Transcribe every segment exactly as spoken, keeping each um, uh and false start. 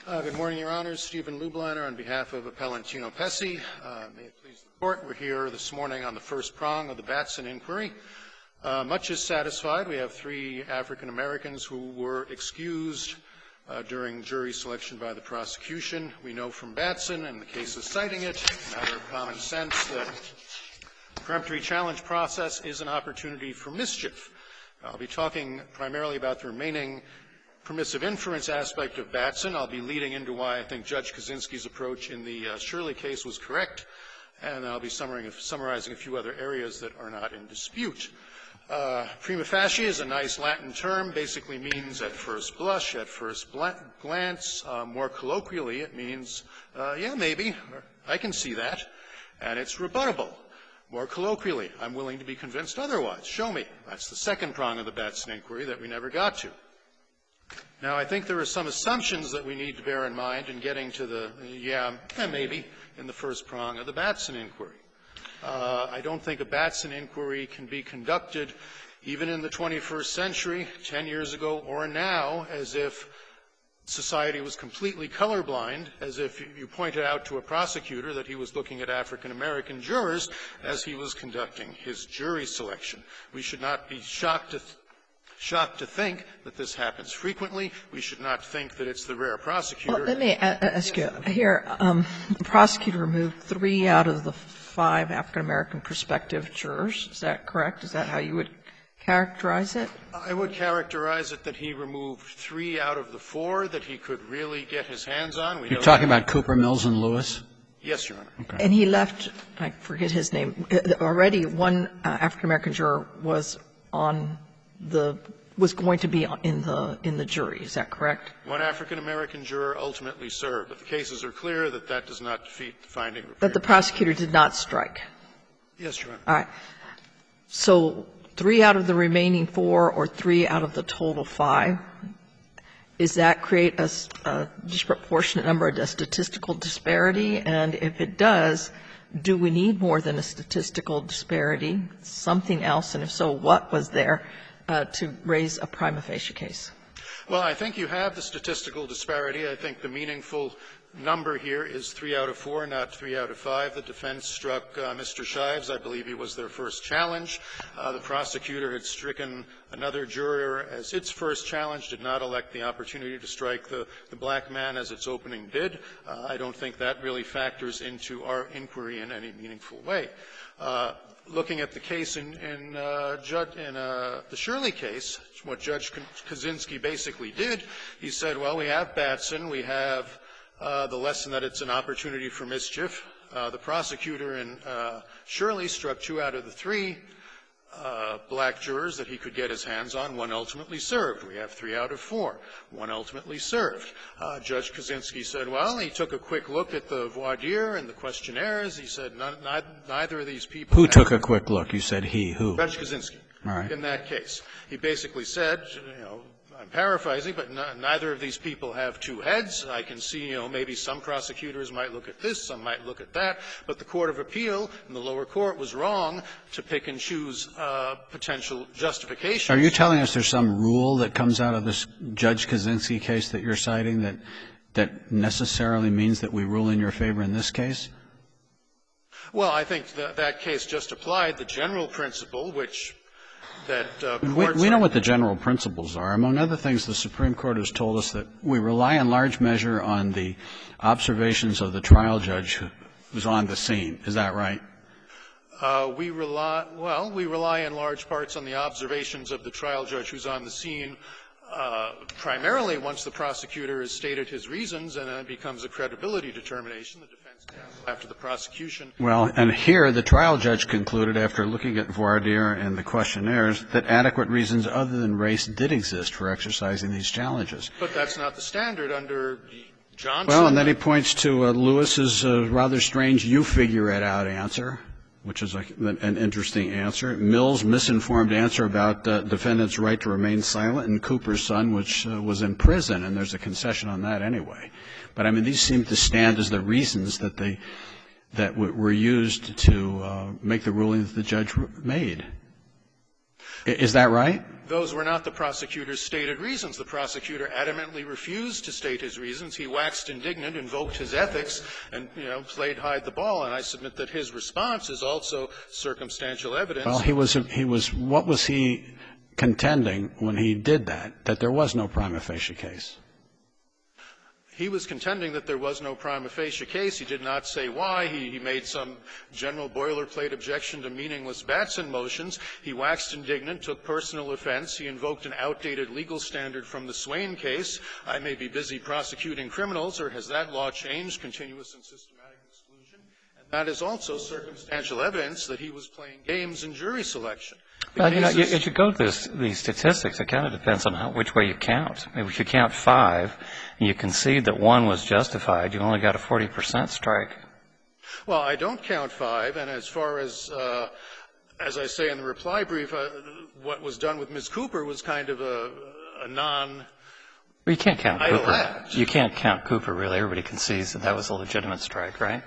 Uh, good morning, Your Honors. Stephen Lubliner on behalf of Appellant Tino Pesce. Uh, may it please the Court, we're here this morning on the first prong of the Batson inquiry. Uh, much is satisfied. We have three African Americans who were excused uh, during jury selection by the prosecution. We know from Batson and the cases citing it, a matter of common sense, that the peremptory challenge process is an opportunity for mischief. I'll be talking primarily about the remaining permissive inference aspect of Batson. I'll be leading into why I think Judge Kaczynski's approach in the uh, Shirley case was correct, and I'll be summarizing a few other areas that are not in dispute. Uh, prima facie is a nice Latin term, basically means at first blush, at first glance. Uh, more colloquially, it means, uh, yeah, maybe, or I can see that, and it's rebuttable. More colloquially, I'm willing to be convinced otherwise. Show me. That's the second prong of the Batson inquiry that we never got to. Now, I think there are some assumptions that we need to bear in mind in getting to the, yeah, eh, maybe, in the first prong of the Batson inquiry. Uh, I don't think a Batson inquiry can be conducted, even in the twenty-first century, ten years ago or now, as if society was completely colorblind, as if you pointed out to a prosecutor that he was looking at African-American jurors as he was conducting his jury selection. We should not be shocked to th- shocked to think that this happens frequently. We should not think that it's the rare prosecutor. Well, let me ask you here. Um, the prosecutor removed three out of the five African-American prospective jurors. Is that correct? Is that how you would characterize it? I would characterize it that he removed three out of the four that he could really get his hands on. We You're talking about Cooper, Mills, and Lewis? Yes, Your Honor. Okay. And he left, I forget his name, already one uh, African-American juror was on the was going to be in the in the jury. Is that correct? One African-American juror ultimately served, but the cases are clear that that does not defeat the finding of But the prosecutor did not strike. Yes, Your Honor. All right. So three out of the remaining four or three out of the total five, does that create a, a disproportionate number, a statistical disparity? And if it does, do we need more than a statistical disparity, something else? And if so, what was there uh, to raise a prima facie case? Well, I think you have the statistical disparity. I think the meaningful number here is three out of four, not three out of five. The defense struck uh, Mister Shives. I believe he was their first challenge. Uh, the prosecutor had stricken another juror as its first challenge, did not elect the opportunity to strike the, the black man as its opening bid. Uh, I don't think that really factors into our inquiry in any meaningful way. Uh, looking at the case in, in, uh, Judge, in uh, the Shirley case, what Judge Kaczynski basically did, he said, well, we have Batson, we have Uh, the lesson that it's an opportunity for mischief. Uh, the prosecutor in uh, Shirley struck two out of the three uh, black jurors that he could get his hands on. One ultimately served. We have three out of four. One ultimately served. Uh, Judge Kaczynski said, well, he took a quick look at the voir dire and the questionnaires. He said none, neither of these people. Who took a quick look? You said he. Who? Judge Kaczynski. All right. In that case. He basically said, you know, I'm paraphrasing, but n- neither of these people have two heads. I can see, you know, maybe some prosecutors might look at this, some might look at that, but the Court of Appeal and the lower court was wrong to pick and choose uh, potential justifications. Are you telling us there's some rule that comes out of this Judge Kaczynski case that you're citing that that necessarily means that we rule in your favor in this case? Well, I think that that case just applied the general principle, which that uh, we, we know what the general principles are. Among other things, the Supreme Court has told us that we rely in large measure on the observations of the trial judge who was on the scene. Is that right? Uh, we rely, well, we rely in large parts on the observations of the trial judge who's on the scene, uh, primarily once the prosecutor has stated his reasons, and then it becomes a credibility determination. The defense counsel, after the prosecution. Well, and here the trial judge concluded, after looking at voir dire and the questionnaires, that adequate reasons other than race did exist for exercising these challenges. But that's not the standard under Johnson. Well, and then he points to uh, Lewis's uh, rather strange "you figure it out" answer, which is a, an interesting answer. Mills' misinformed answer about the uh, defendant's right to remain silent, and Cooper's son, which uh, was in prison, and there's a concession on that anyway. But, I mean, these seem to stand as the reasons that they that w- were used to uh, make the ruling that the judge made. Is that right? Those were not the prosecutor's stated reasons. The prosecutor adamantly refused to state his reasons. He waxed indignant, invoked his ethics, and, you know, played hide the ball. And I submit that his response is also circumstantial evidence. Well, he was, he was, what was he contending when he did that, that there was no prima facie case? He was contending that there was no prima facie case. He did not say why. He, he made some general boilerplate objection to meaningless Batson motions. He waxed indignant, took personal offense. He invoked an outdated legal standard from the Swain case. I may be busy prosecuting criminals, or has that law changed? Continuous and systematic exclusion. And that is also circumstantial evidence that he was playing games in jury selection. The Well, you know, you, cases- as you go through this, these statistics, it kind of depends on how, which way you count. I mean, if you count five and you concede that one was justified, you only got a forty percent strike. Well, I don't count five, and as far as, uh, as I say in the reply brief, uh, what was done with Miz Cooper was kind of a, a non- Well, you can't count idle Cooper. act. You can't count Cooper, really. Everybody concedes that that was a legitimate strike, right?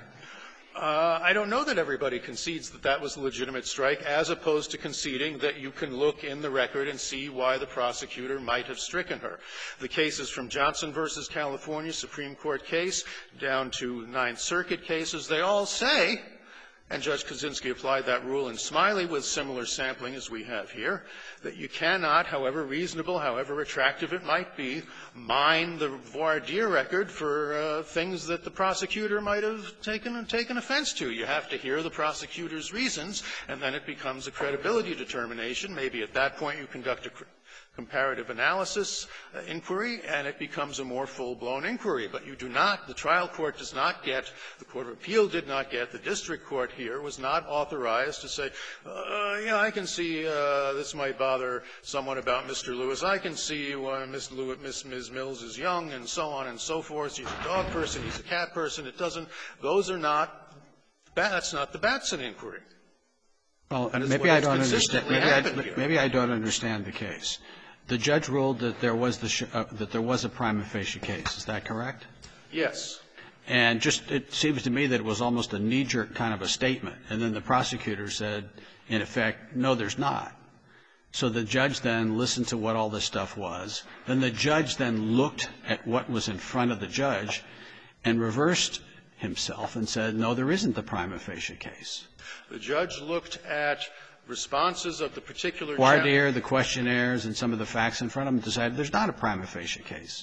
Uh, I don't know that everybody concedes that that was a legitimate strike, as opposed to conceding that you can look in the record and see why the prosecutor might have stricken her. The cases from Johnson versus California, Supreme Court case, down to Ninth Circuit cases, they all say, and Judge Kaczynski applied that rule in Smiley with similar sampling as we have here, that you cannot, however reasonable, however attractive it might be, mine the voir dire record for uh, things that the prosecutor might have taken taken offense to. You have to hear the prosecutor's reasons, and then it becomes a credibility determination. Maybe at that point you conduct a comparative analysis uh, inquiry, and it becomes a more full-blown inquiry. But you do not, the trial court does not get, the Court of Appeal did not get, the district court here was not authorized to say, uh, yeah, I can see uh, this might bother someone about Mister Lewis. I can see why Miss Lewis, Miss, Miz Mills is young, and so on and so forth. She's a dog person, he's a cat person. It doesn't, those are not, that's not the Batson inquiry. Well, That is maybe what I has don't understand. consistently Maybe happened I, here. maybe I don't understand the case. The judge ruled that there was the sh uh, that there was a prima facie case. Is that correct? Yes. And just it seems to me that it was almost a knee-jerk kind of a statement. And then the prosecutor said, in effect, no, there's not. So the judge then listened to what all this stuff was. Then the judge then looked at what was in front of the judge and reversed himself and said, no, there isn't the prima facie case. The judge looked at responses of the particular Voir chap- dire, the questionnaires, and some of the facts in front of him, decided there's not a prima facie case.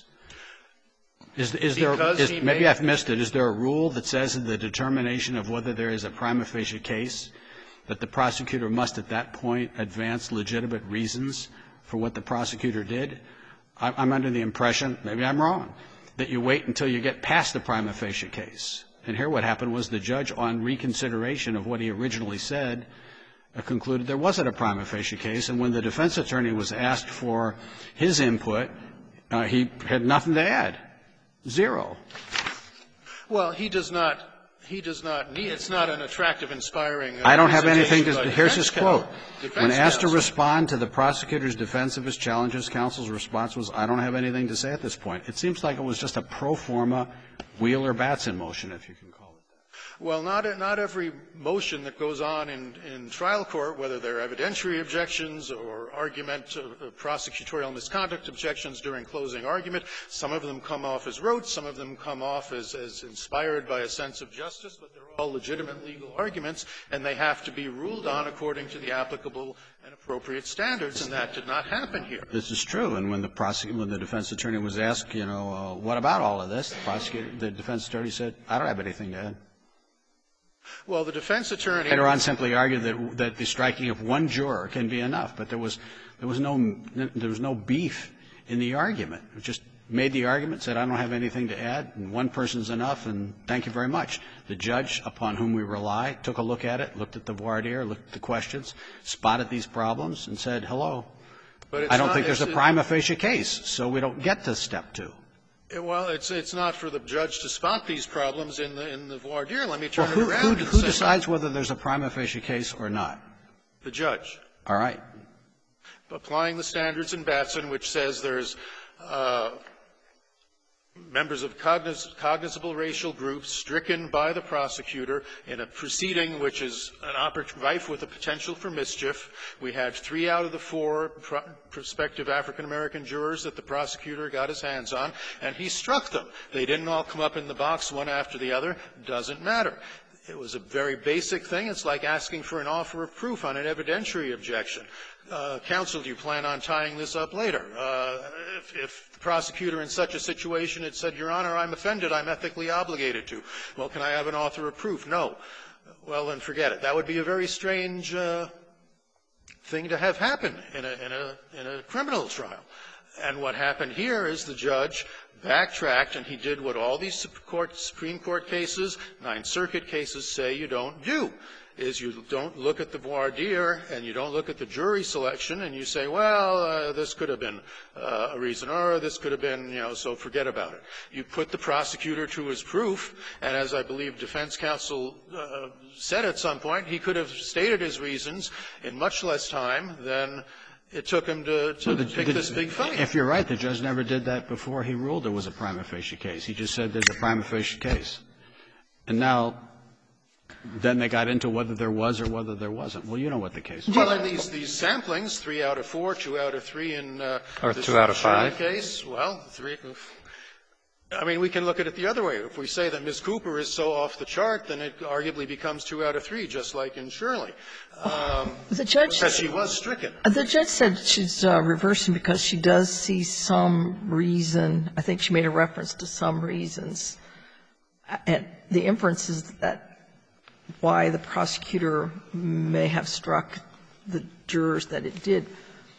Is, is there, Because is, he maybe made- I've missed it, is there a rule that says in the determination of whether there is a prima facie case that the prosecutor must at that point advance legitimate reasons for what the prosecutor did? I'm, I'm under the impression, maybe I'm wrong, that you wait until you get past the prima facie case. And here what happened was the judge, on reconsideration of what he originally said, uh, concluded there wasn't a prima facie case. And when the defense attorney was asked for his input, uh, he had nothing to add. Zero. Well, he does not, he does not need, it's not an attractive, inspiring. Uh, I don't have anything to, presentation by here's his defense quote. counsel. Defense When asked to counsel. respond to the prosecutor's defense of his challenges, counsel's response was, I don't have anything to say at this point. It seems like it was just a pro forma Wheeler-Batson motion, if you can call it that. Well, not, not every motion that goes on in, in trial court, whether they're evidentiary objections or argument, uh, prosecutorial misconduct objections during closing argument, some of them come off as rote, some of them come off as, as inspired by a sense of justice, but they're all legitimate legal arguments, and they have to be ruled on according to the applicable and appropriate standards, and that did not happen here. This is true. And when the prosecutor, when the defense attorney was asked, you know, uh, what about all of this, the prosecutor, the defense attorney said, I don't have anything to add. Well, the defense attorney. Later on simply argued that, that the striking of one juror can be enough, but there was, there was no, there was no beef in the argument. It just made the argument, said, I don't have anything to add, and one person's enough, and thank you very much. The judge, upon whom we rely, took a look at it, looked at the voir dire, looked at the questions, spotted these problems, and said, hello. But it's I don't not- think there's a it's- prima facie case, so we don't get to step two. Well, it's it's not for the judge to spot these problems in the in the voir dire. Let me turn Well, who, it around. who, and who say- decides whether there's a prima facie case or not? The judge. All right. Applying the standards in Batson, which says there's uh, members of cogniz cognizable racial groups stricken by the prosecutor in a proceeding which is an oppor- rife with the potential for mischief. We had three out of the four pro prospective African-American jurors that the prosecutor got his hands on, and he struck them. They didn't all come up in the box one after the other. Doesn't matter. It was a very basic thing. It's like asking for an offer of proof on an evidentiary objection. Uh, counsel, do you plan on tying this up later? Uh, if, if the prosecutor in such a situation had said, Your Honor, I'm offended, I'm ethically obligated to. Well, can I have an offer of proof? No. Well, then forget it. That would be a very strange uh, thing to have happen in a, in, a, in a criminal trial. And what happened here is the judge backtracked, and he did what all these Supreme Court cases, Ninth Circuit cases say you don't do, is you don't look at the voir dire and you don't look at the jury selection and you say, well, uh, this could have been uh, a reason, or this could have been, you know, so forget about it. You put the prosecutor to his proof, and as I believe defense counsel uh, said at some point, he could have stated his reasons in much less time than it took him to, to well, the, pick the, this big fight. If you're right, the judge never did that before he ruled there was a prima facie case. He just said there's a prima facie case. And now, then they got into whether there was or whether there wasn't. Well, you know what the case is. Well, in these, these samplings, three out of four, two out of three in uh, or this two out of Shirley five case, well, three. I mean, we can look at it the other way. If we say that Miz Cooper is so off the chart, then it arguably becomes two out of three, just like in Shirley. Um, The judge, because she was stricken. the judge said she's uh, reversing because she does see some reason. I think she made a reference to some reasons. And the inference is that why the prosecutor may have struck the jurors that it did.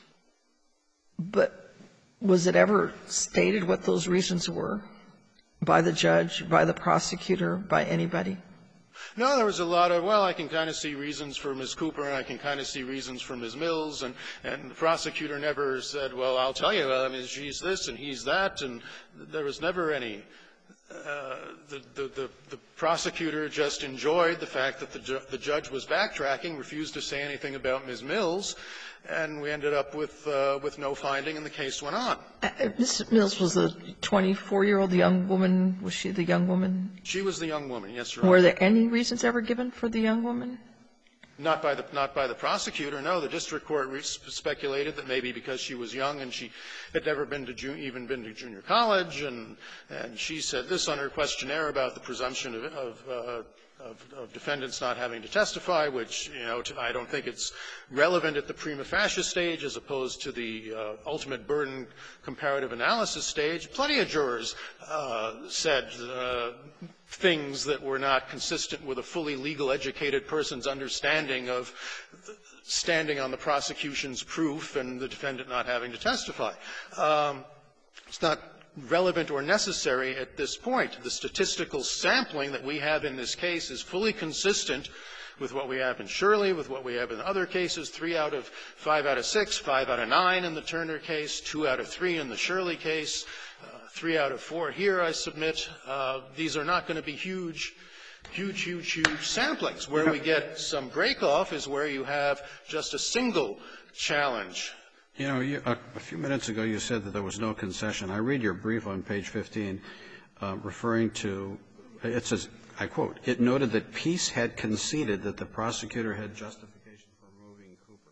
But was it ever stated what those reasons were by the judge, by the prosecutor, by anybody? No, there was a lot of, well, I can kind of see reasons for Miz Cooper, and I can kind of see reasons for Miz Mills, and, and the prosecutor never said, well, I'll tell you, I mean, she's this and he's that, and there was never any. Uh, the, the, the, the prosecutor just enjoyed the fact that the, ju the judge was backtracking, refused to say anything about Miz Mills, and we ended up with, uh, with no finding, and the case went on. Uh, Miz Mills was a twenty-four-year-old young woman. Was she the young woman? She was the young woman, yes, Your Honor. Were there any reasons ever given for the young woman? Not by the not by the prosecutor. No, the district court re speculated that maybe because she was young and she had never been to ju even been to junior college, and and she said this on her questionnaire about the presumption of of, uh, of, of defendants not having to testify, which you know to, I don't think it's relevant at the prima facie stage as opposed to the uh, ultimate burden comparative analysis stage. Plenty of jurors uh, said. Uh, things that were not consistent with a fully legal educated person's understanding of standing on the prosecution's proof and the defendant not having to testify. Um, it's not relevant or necessary at this point. The statistical sampling that we have in this case is fully consistent with what we have in Shirley, with what we have in other cases, three out of five out of six, five out of nine in the Turner case, two out of three in the Shirley case, uh, three out of four here, I submit. Uh, these are not going to be huge, huge, huge, huge samplings. Where we get some break-off is where you have just a single challenge. You know, you, a, a few minutes ago you said that there was no concession. I read your brief on page fifteen, uh, referring to, it says, I quote, it noted that Peace had conceded that the prosecutor had justification for removing Cooper.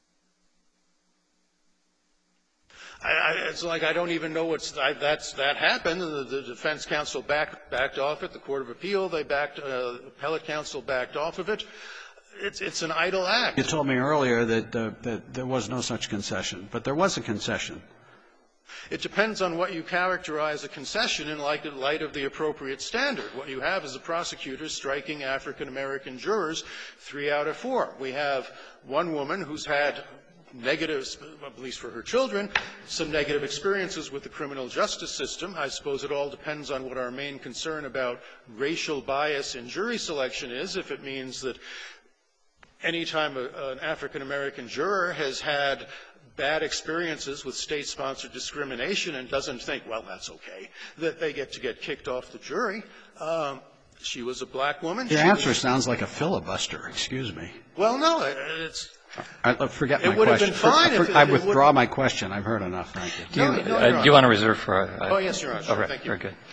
I, I, it's like I don't even know what's I, that's that happened. The, the defense counsel backed backed off it. The court of appeal they backed. Uh, appellate counsel backed off of it. It's it's an idle act. You told me earlier that uh, that there was no such concession, but there was a concession. It depends on what you characterize a concession in light of the appropriate standard. What you have is a prosecutor striking African-American jurors three out of four. We have one woman who's had negatives, at least for her children, some negative experiences with the criminal justice system. I suppose it all depends on what our main concern about racial bias in jury selection is. If it means that any time a, an African-American juror has had bad experiences with state-sponsored discrimination and doesn't think, well, that's okay, that they get to get kicked off the jury. Um, she was a black woman. Your she answer was, sounds like a filibuster. Excuse me. Well, no, it's I forget my It would have question. been fine if it- I it withdraw would- my question. I've heard enough. Thank you. Do you, No, no, uh, Your do you Honor. want to reserve for? Uh, Oh, yes, Your Honor. Sure. all right, Thank you. very good.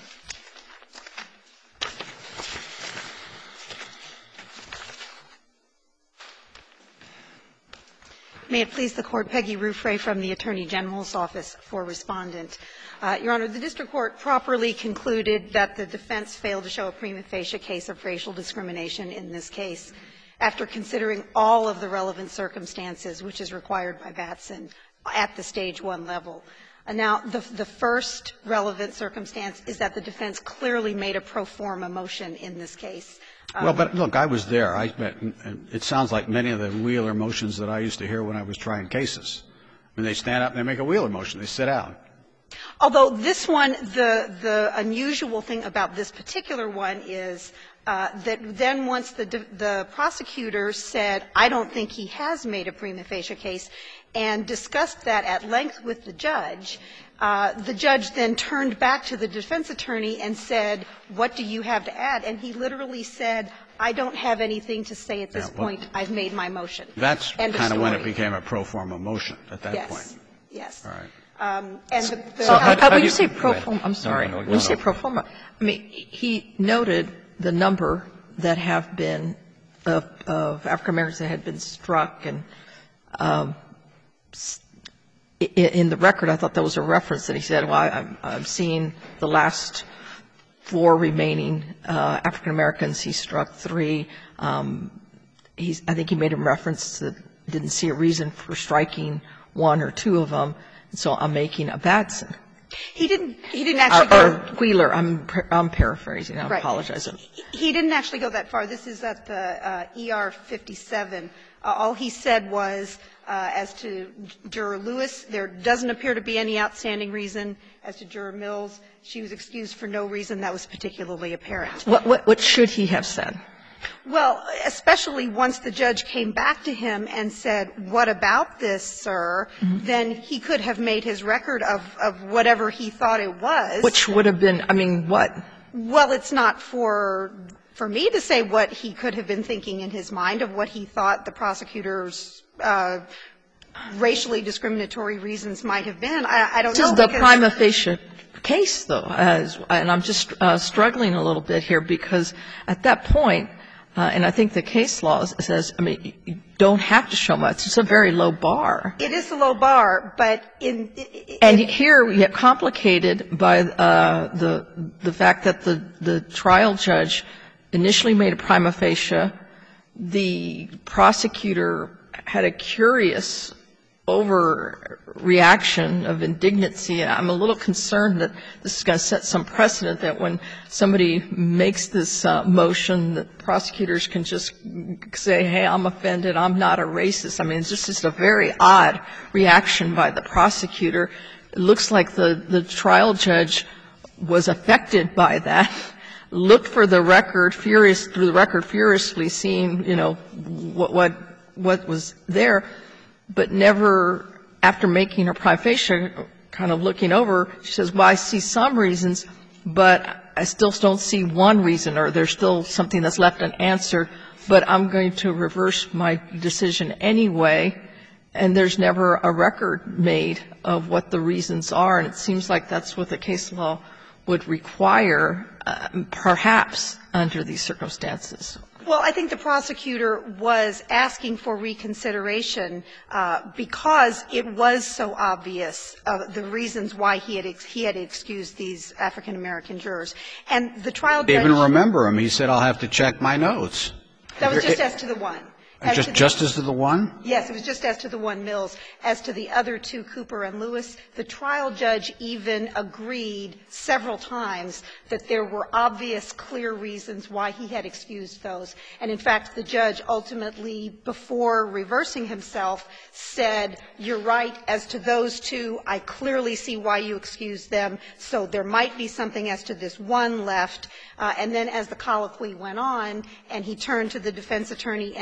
May it please the Court, Peggy Ruffray from the Attorney General's Office for Respondent. Uh, Your Honor, the district court properly concluded that the defense failed to show a prima facie case of racial discrimination in this case after considering all of the relevant circumstances, which is required by Batson at the stage one level. Uh, now, the, the first relevant circumstance is that the defense clearly made a pro forma motion in this case. Well, but look, I was there. I, it sounds like many of the Wheeler motions that I used to hear when I was trying cases. When they stand up and they make a Wheeler motion, they sit out. Although this one, the, the unusual thing about this particular one is uh, that then once the, the prosecutor said, I don't think he has made a prima facie case, and discussed that at length with the judge, uh, the judge then turned back to the defense attorney and said, what do you have to add? And he literally said, I don't have anything to say at this Yeah, well, point. I've made my motion. That's End of kind of when it story. became a pro forma motion at that Yes. point. Yes. All right. Um, and the, the So, how- uh, how when do you you- say go pro ahead. forma, I'm sorry, no, no, when you say no. pro forma, I mean, he noted the number that have been, of, of African Americans that had been struck, and um, in, in the record, I thought there was a reference that he said, well, I'm, I'm seeing the last four remaining uh, African Americans, he struck three. Um, he's, I think he made a reference that didn't see a reason for striking one or two of them, and so I'm making a Batson. He didn't. He didn't Or, actually or go. Wheeler. I'm I'm paraphrasing. I Right. apologize. He didn't actually go that far. This is at the uh, E R fifty-seven. Uh, all he said was, uh, as to Juror Lewis, there doesn't appear to be any outstanding reason. As to Juror Mills, she was excused for no reason that was particularly apparent. What what what should he have said? Well, especially once the judge came back to him and said, what about this, sir, Mm-hmm. then he could have made his record of, of whatever he thought it was. Which would have been, I mean, what? Well, it's not for for me to say what he could have been thinking in his mind of what he thought the prosecutor's uh, racially discriminatory reasons might have been. I, I don't This know. is the because- prima facie case, though, as, and I'm just uh, struggling a little bit here because at that point, uh, and I think the case law says, I mean, you don't have to show much. It's a very low bar. It is a low bar, but in. in And here we get complicated by uh, the the fact that the the trial judge initially made a prima facie. The prosecutor had a curious overreaction of indignancy. I'm a little concerned that this is going to set some precedent that when somebody makes this uh, motion, that prosecutors can just say, hey, I'm offended, I'm not a racist. I mean, it's just, just a very odd reaction by the prosecutor. It looks like the, the trial judge was affected by that, looked for the record, furious, through the record furiously, seeing, you know, what, what, what was there, but never, after making her prima facie, kind of looking over, she says, well, I see some reasons, but I still don't see one reason, or there's still something that's left unanswered, but I'm going to reverse my decision anyway, and there's never a record made of what the reasons are, and it seems like that's what the case law would require, uh, perhaps, under these circumstances. Well, I think the prosecutor was asking for reconsideration uh, because it was so obvious uh, the reasons why he had ex- he had excused these African American jurors, and the trial They judge. even remember him. He said, I'll have to check my notes. That was just as to the one. As Just, to the- just as to the one? Yes, it was just as to the one Mills. As to the other two, Cooper and Lewis, the trial judge even agreed several times that there were obvious, clear reasons why he had excused those. And in fact, the judge ultimately, before reversing himself, said, you're right, as to those two, I clearly see why you excused them, so there might be something as to this one left. Uh, and then as the colloquy went on, and he turned to the defense attorney and said, what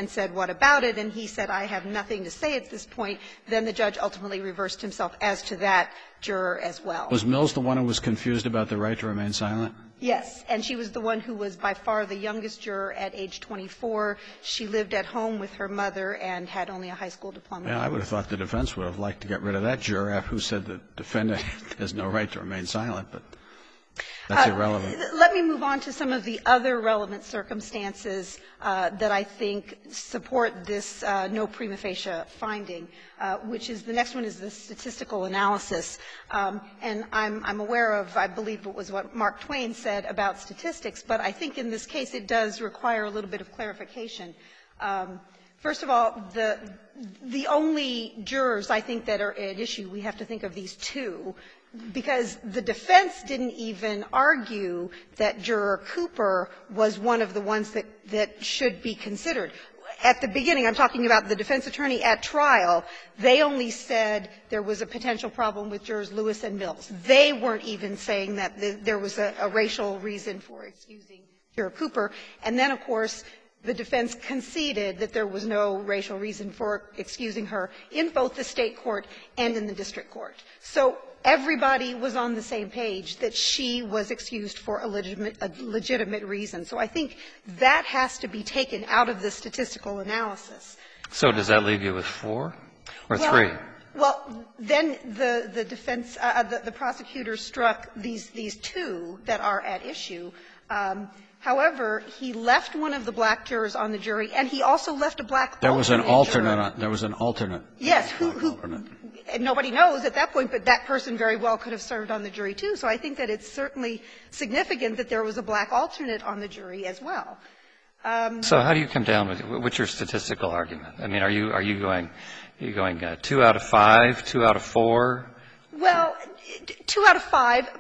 thought about it, and he said, I have nothing to say at this point, then the judge ultimately reversed himself as to that juror as well. Was Mills the one who was confused about the right to remain silent? Yes, and she was the one who was by far the youngest juror at age twenty-four. She lived at home with her mother and had only a high school diploma. Yeah, I would have thought the defense would have liked to get rid of that juror who said the defendant has no right to remain silent, but that's Uh, irrelevant. Let me move on to some of the other relevant circumstances uh, that I think support this uh, no prima facie finding, uh, which is the next one is the statistical analysis. Um, and I'm, I'm aware of, I believe it was what Mark Twain said about statistics, but I think in this case it does require a little bit of clarification. Um, First of all, the the only jurors I think that are at issue, we have to think of these two, because the defense didn't even argue that Juror Cooper was one of the ones that, that should be considered. At the beginning, I'm talking about the defense attorney at trial, they only said there was a potential problem with jurors Lewis and Mills. They weren't even saying that the, there was a, a racial reason for excusing Juror Cooper. And then, of course, the defense conceded that there was no racial reason for excusing her in both the state court and in the district court. So everybody was on the same page that she was excused for a legitimate, a legitimate reason. So I think that has to be taken out of the statistical analysis. So does that leave you with four or well, three? Well, then the, the defense, uh, the, the prosecutor struck these, these two that are at issue. Um, However, he left one of the black jurors on the jury, and he also left a black There was an alternate. juror. On, there was an alternate. Yes, who, who alternate. and nobody knows at that point, but that person very well could have served on the jury too. So I think that it's certainly significant that there was a black alternate on the jury as well. Um, so how do you come down with what's your statistical argument? I mean, are you are you going are you going uh, two out of five, two out of four? Well, two out of five.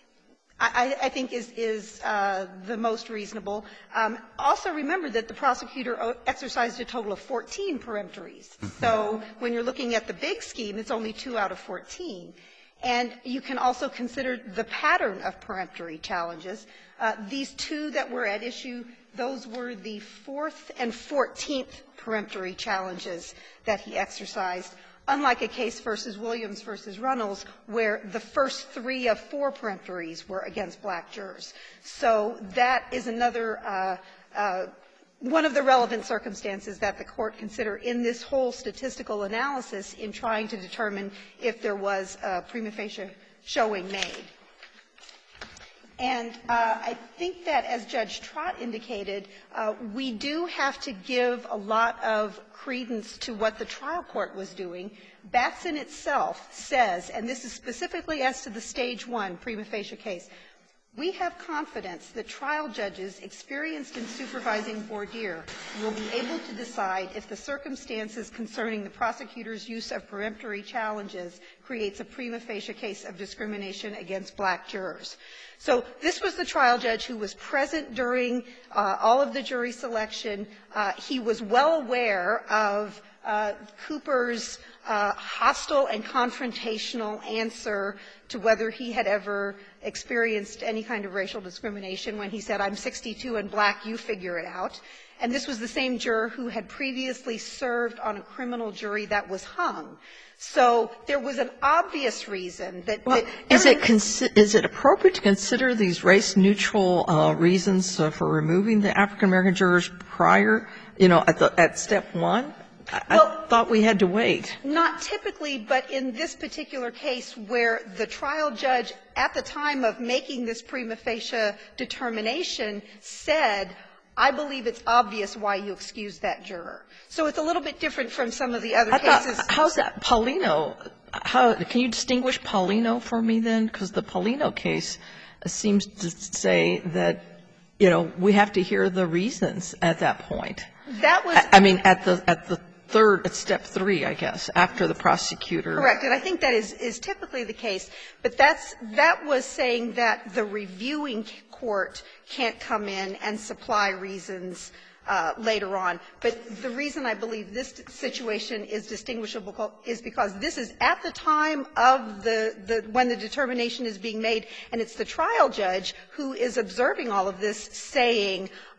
I, I think is, is uh, the most reasonable. Um, also remember that the prosecutor exercised a total of fourteen peremptories. So when you're looking at the big scheme, it's only two out of fourteen. And you can also consider the pattern of peremptory challenges. Uh, these two that were at issue, those were the fourth and fourteenth peremptory challenges that he exercised, unlike a case versus Williams versus Runnels, where the first three of four peremptories were against black jurors. So that is another uh, uh, one of the relevant circumstances that the court consider in this whole statistical analysis in trying to determine if there was a prima facie showing made. And uh, I think that, as Judge Trott indicated, uh, we do have to give a lot of credence to what the trial court was doing. Batson itself says, and this is specifically as to the stage one prima facie case, we have confidence that trial judges experienced in supervising voir dire will be able to decide if the circumstances concerning the prosecutor's use of peremptory challenges creates a prima facie case of discrimination against black jurors. So this was the trial judge who was present during uh, all of the jury selection. Uh, he was well aware of uh, Cooper's uh, hostile and confrontational answer to whether he had ever experienced any kind of racial discrimination when he said, I'm sixty-two and black, you figure it out. And this was the same juror who had previously served on a criminal jury that was hung. So there was an obvious reason that, well, that is it consi- is it appropriate to consider these race-neutral uh, reasons uh, for removing the African American jurors prior, you know, at the at step one? I, well, I thought we had to wait. Not typically, but in this particular case where the trial judge at the time of making this prima facie determination said, I believe it's obvious why you excused that juror. So it's a little bit different from some of the other I cases. Thought, how's that? Paulino, how, can you distinguish Paulino for me then? Because the Paulino case seems to say that, you know, we have to hear the reasons at that point. That was I, I mean, at the at the third, at step three, I guess, after the prosecutor. Correct. And I think that is, is typically the case. But that's, that was saying that the reviewing court can't come in and supply reasons uh, later on. But the reason I believe this situation is distinguishable is because this is at the time of the, the when the determination is being made, and it's the trial judge who is observing all of this saying,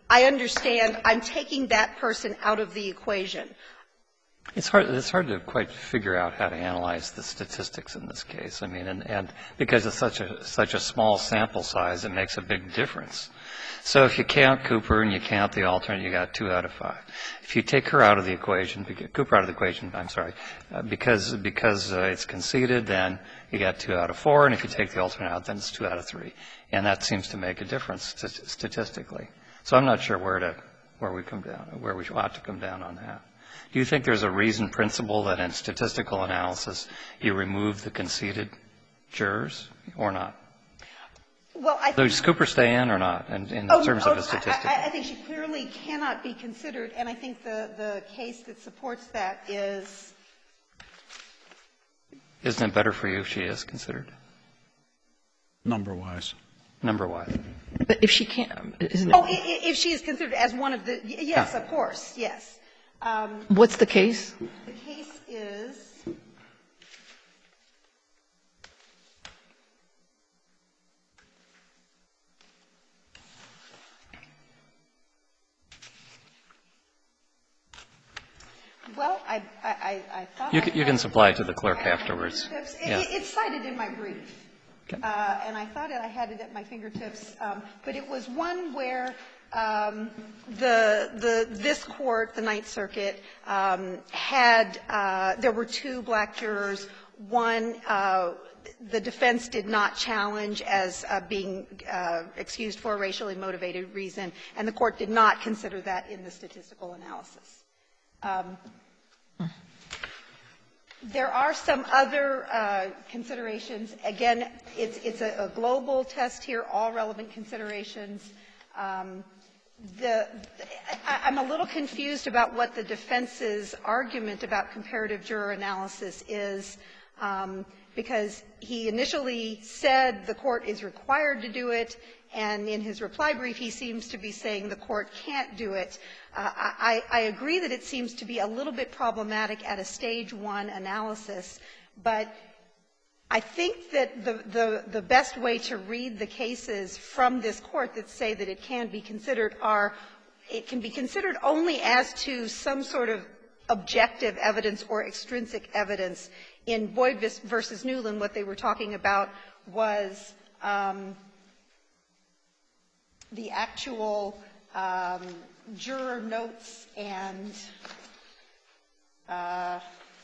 I understand I'm taking that person out of the equation. It's hard, it's hard to quite figure out how to analyze the statistics in this case. I mean, and, and because it's such a, such a small sample size, it makes a big difference. So if you count Cooper and you count the alternate, you got two out of five. If you take her out of the equation, Cooper out of the equation, I'm sorry, uh, because, because uh, it's conceded, then you got two out of four, and if you take the alternate out, then it's two out of three. And that seems to make a difference st- statistically. So I'm not sure where to, where we come down, where we ought to come down on that. Do you think there's a reasoned principle that in statistical analysis you remove the conceded jurors or not? Well, I think, does Cooper stay in or not in, in oh, terms oh, of a statistic? I, I think she clearly cannot be considered, and I think the, the case that supports that is. Isn't it better for you if she is considered? Number-wise. Number-wise. But if she can't, isn't it? Oh, i- if she is considered as one of the, yes, of course, yes. Um, What's the case? the case is. Well, I, I, I thought. You I can, you had- can supply it to the clerk afterwards. It, Yeah. it's cited in my brief. Okay. Uh, and I thought I had it at my fingertips, um, but it was one where um, the the this court, the Ninth Circuit, um, had uh, there were two black jurors. One, uh, the defense did not challenge as uh, being uh, excused for a racially motivated reason, and the court did not consider that in the statistical analysis. Um, There are some other uh, considerations. Again, it's, it's a, a global test here, all relevant considerations. Um, the, I, I'm a little confused about what the defense's argument about comparative juror analysis is, um, because he initially said the court is required to do it, and in his reply brief he seems to be saying the court can't do it. Uh, I, I agree that it seems to be a little bit problematic at a stage one analysis, but I think that the, the, the best way to read the cases from this court that say that it can be considered are, it can be considered only as to some sort of objective evidence or extrinsic evidence. In Boyd versus Newland, what they were talking about was um, the actual um, juror notes and uh,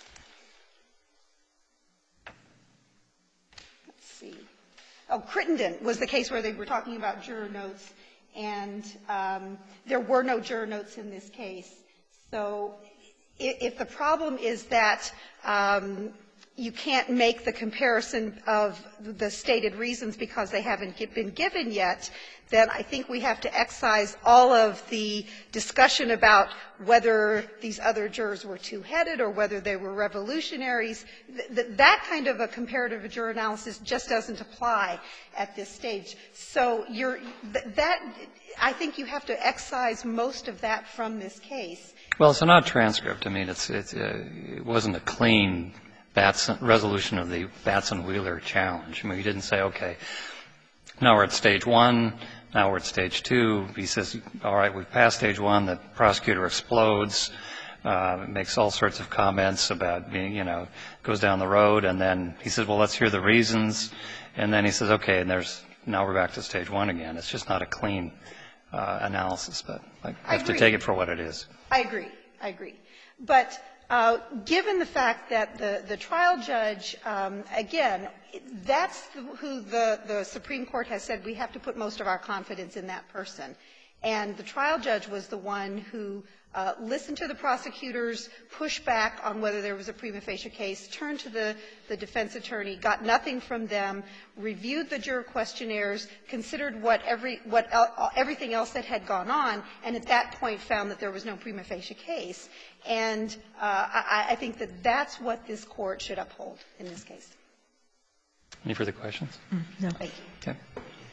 let's see. Oh, Crittenden was the case where they were talking about juror notes, and um, there were no juror notes in this case. So if, if the problem is that um, you can't make the comparison of the stated reasons because they haven't been given yet, then I think we have to excise all of the discussion about whether these other jurors were two-headed or whether they were revolutionaries. Th- that kind of a comparative juror analysis just doesn't apply at this stage. So you're, th- that, I think you have to excise most of that from this case. Well, it's an odd transcript. I mean, it's, it's, uh, it wasn't a clean Batson, resolution of the Batson-Wheeler challenge. I mean, he didn't say, okay, now we're at stage one, now we're at stage two. He says, all right, we've passed stage one, the prosecutor explodes, uh, makes all sorts of comments about being, you know, goes down the road, and then he says, well, let's hear the reasons. And then he says, okay, and there's, now we're back to stage one again. It's just not a clean uh, analysis, but I have I to take it for what it is. I agree. I agree. But uh, given the fact that the, the trial judge, um, again, that's the, who the, the Supreme Court has said we have to put most of our confidence in that person. And the trial judge was the one who uh, listened to the prosecutors, pushed back on whether there was a prima facie case, turned to the, the defense attorney, got nothing from them, reviewed the juror questionnaires, considered what every, what el- everything else that had gone on, and at that point found that there was no prima facie case. And uh, I, I think that that's what this Court should uphold in this case. Any further questions? No. Thank you. Okay.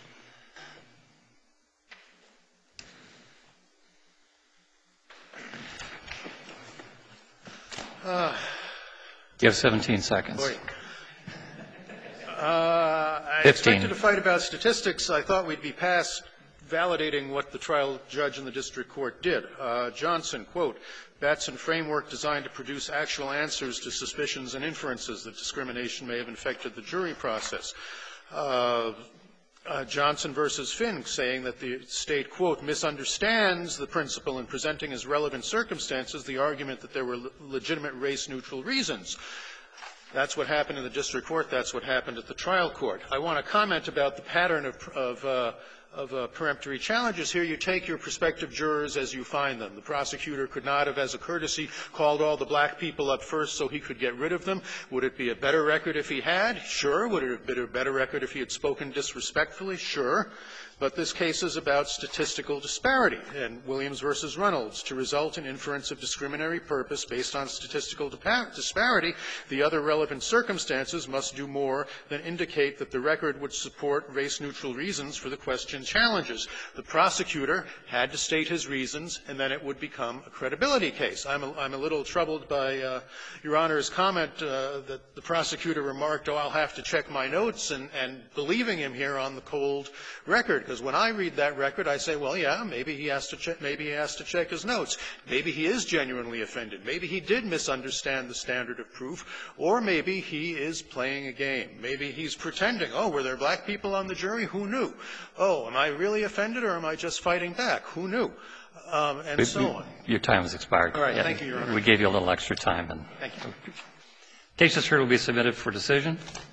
Uh, You have seventeen seconds. boy. Uh, I fifteen. expected to fight about statistics. I thought we'd be past validating what the trial judge in the district court did. Uh, Johnson, quote, Batson framework designed to produce actual answers to suspicions and inferences that discrimination may have infected the jury process. Uh, uh, Johnson versus Fink saying that the state, quote, misunderstands the principle in presenting as relevant circumstances the argument that there were le- legitimate race-neutral reasons. That's what happened in the district court. That's what happened at the trial court. I want to comment about the pattern of, of uh, of uh, peremptory challenges. Here you take your prospective jurors as you find them. The prosecutor could not have, as a courtesy, called all the black people up first so he could get rid of them. Would it be a better record if he had? Sure. Would it have been a better record if he had spoken disrespectfully? Sure. But this case is about statistical disparity, and Williams versus Reynolds. To result in inference of discriminatory purpose based on statistical disparity, the other relevant circumstances must do more than indicate that the record would support race-neutral reasons for the question challenges. The prosecutor had to state his reasons, and then it would become a credibility case. I'm a, I'm a little troubled by uh, Your Honor's comment uh, that the prosecutor remarked, oh, I'll have to check my notes, and, and believing him here on the cold record. Because when I read that record, I say, well, yeah, maybe he has to check, maybe he has to check his notes. Maybe he is genuinely offended. Maybe he did misunderstand the standard of proof. Or maybe he is playing a game. Maybe he's pretending, oh, were there black people on the jury? Who knew? Oh, am I really offended or am I just fighting back? Who knew? Um, and so on. Your time has expired. All right, yeah. Thank you, Your Honor. We gave you a little extra time. And Thank you. Case is heard will be submitted for decision.